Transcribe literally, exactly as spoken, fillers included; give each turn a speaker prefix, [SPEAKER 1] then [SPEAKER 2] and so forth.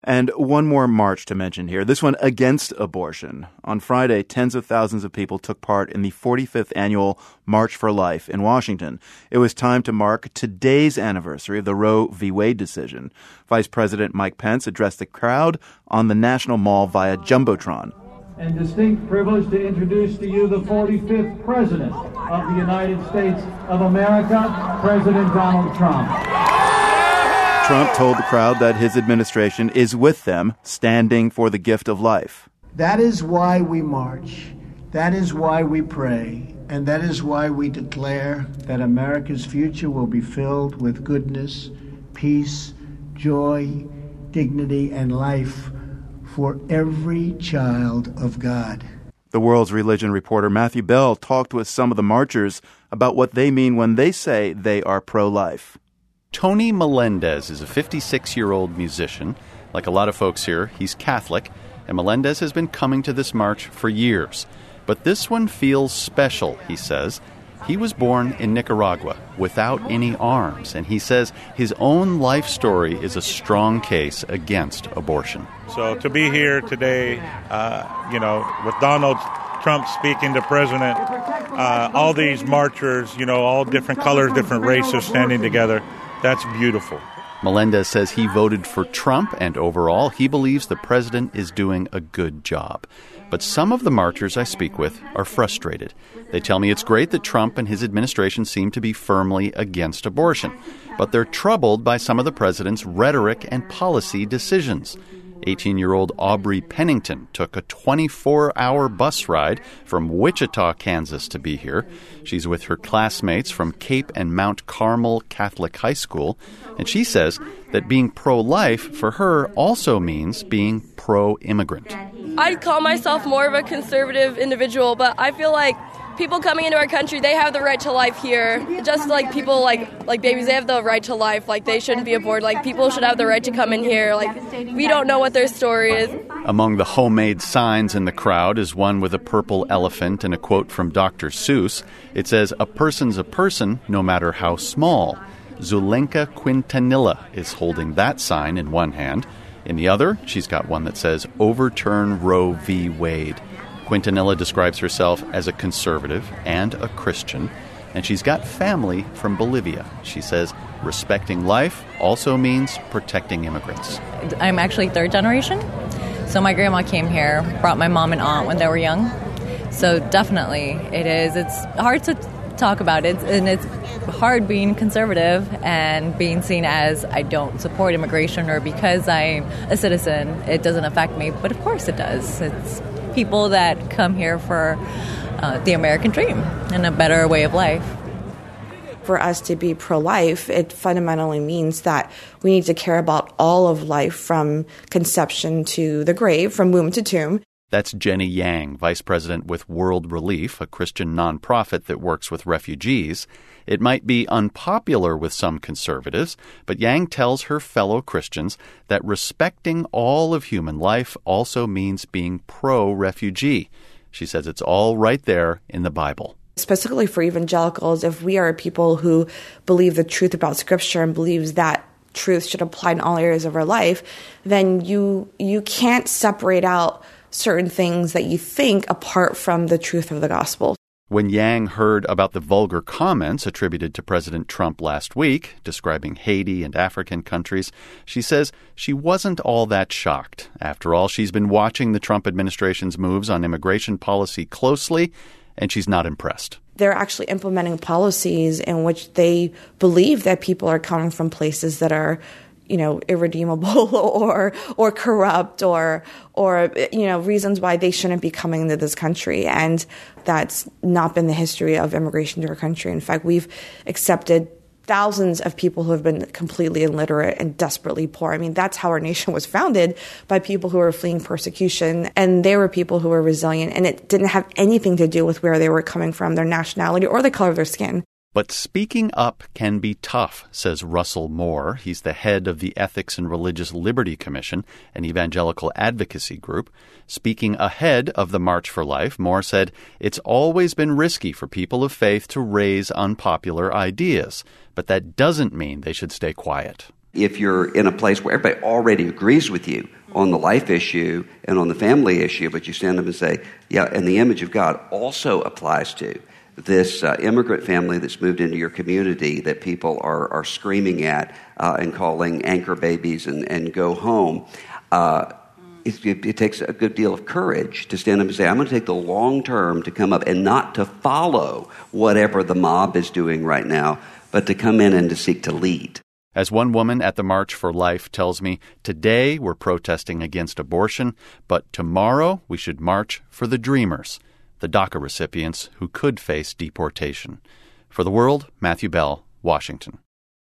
[SPEAKER 1] And one more march to mention here, this one against abortion. On Friday, tens of thousands of people took part in the forty-fifth annual March for Life in Washington. It was time to mark today's anniversary of the Roe v. Wade decision. Vice President Mike Pence addressed the crowd on the National Mall via Jumbotron.
[SPEAKER 2] And distinct privilege to introduce to you the forty-fifth President of the United States of America, President Donald Trump.
[SPEAKER 1] Trump told the crowd that his administration is with them, standing for the gift of life.
[SPEAKER 3] That is why we march. That is why we pray. And that is why we declare that America's future will be filled with goodness, peace, joy, dignity, and life for every child of God.
[SPEAKER 1] The World's Religion reporter Matthew Bell talked with some of the marchers about what they mean when they say they are pro-life.
[SPEAKER 4] Tony Melendez is a fifty-six-year-old musician. Like a lot of folks here, he's Catholic, and Melendez has been coming to this march for years. But this one feels special, he says. He was born in Nicaragua without any arms, and he says his own life story is a strong case against abortion.
[SPEAKER 5] So to be here today, uh, you know, with Donald Trump speaking, the president, uh, all these marchers, you know, all different colors, different races standing together, that's beautiful.
[SPEAKER 4] Melendez says he voted for Trump, and overall, he believes the president is doing a good job. But some of the marchers I speak with are frustrated. They tell me it's great that Trump and his administration seem to be firmly against abortion, but they're troubled by some of the president's rhetoric and policy decisions. eighteen-year-old Aubrey Pennington took a twenty-four hour bus ride from Wichita, Kansas to be here. She's with her classmates from Cape and Mount Carmel Catholic High School, and she says that being pro-life for her also means being pro-immigrant.
[SPEAKER 6] I'd call myself more of a conservative individual, but I feel like people coming into our country, they have the right to life here. Just like people like like babies, they have the right to life. Like they shouldn't be aborted. Like people should have the right to come in here. Like we don't know what their story is.
[SPEAKER 4] Among the homemade signs in the crowd is one with a purple elephant and a quote from Doctor Seuss. It says, "A person's a person, no matter how small." Zulenka Quintanilla is holding that sign in one hand. In the other, she's got one that says, "Overturn Roe v. Wade." Quintanilla describes herself as a conservative and a Christian, and she's got family from Bolivia. She says respecting life also means protecting immigrants.
[SPEAKER 7] I'm actually third generation, so my grandma came here, brought my mom and aunt when they were young. So definitely it is. It's hard to talk about it, and it's hard being conservative and being seen as I don't support immigration or because I'm a citizen, it doesn't affect me. But of course it does. It's people that come here for uh, the American dream and a better way of life.
[SPEAKER 8] For us to be pro-life, it fundamentally means that we need to care about all of life from conception to the grave, from womb to tomb.
[SPEAKER 4] That's Jenny Yang, vice president with World Relief, a Christian nonprofit that works with refugees. It might be unpopular with some conservatives, but Yang tells her fellow Christians that respecting all of human life also means being pro-refugee. She says it's all right there in the Bible.
[SPEAKER 8] Specifically for evangelicals, if we are people who believe the truth about Scripture and believes that truth should apply in all areas of our life, then you you can't separate out certain things that you think apart from the truth of the gospel.
[SPEAKER 4] When Yang heard about the vulgar comments attributed to President Trump last week, describing Haiti and African countries, she says she wasn't all that shocked. After all, she's been watching the Trump administration's moves on immigration policy closely, and she's not impressed.
[SPEAKER 8] They're actually implementing policies in which they believe that people are coming from places that are, you know, irredeemable or or corrupt or or you know reasons why they shouldn't be coming into this country, and that's not been the history of immigration to our country. In fact, we've accepted thousands of people who have been completely illiterate and desperately poor. I mean, that's how our nation was founded, by people who were fleeing persecution, and they were people who were resilient, and it didn't have anything to do with where they were coming from, their nationality, or the color of their skin.
[SPEAKER 4] But speaking up can be tough, says Russell Moore. He's the head of the Ethics and Religious Liberty Commission, an evangelical advocacy group. Speaking ahead of the March for Life, Moore said, "It's always been risky for people of faith to raise unpopular ideas, but that doesn't mean they should stay quiet."
[SPEAKER 9] If you're in a place where everybody already agrees with you on the life issue and on the family issue, but you stand up and say, yeah, and the image of God also applies to this uh, immigrant family that's moved into your community that people are, are screaming at uh, and calling anchor babies and, and go home. Uh, it, it, it takes a good deal of courage to stand up and say, I'm going to take the long term to come up and not to follow whatever the mob is doing right now, but to come in and to seek to lead.
[SPEAKER 4] As one woman at the March for Life tells me, today we're protesting against abortion, but tomorrow we should march for the Dreamers, the DACA recipients who could face deportation. For The World, Matthew Bell, Washington.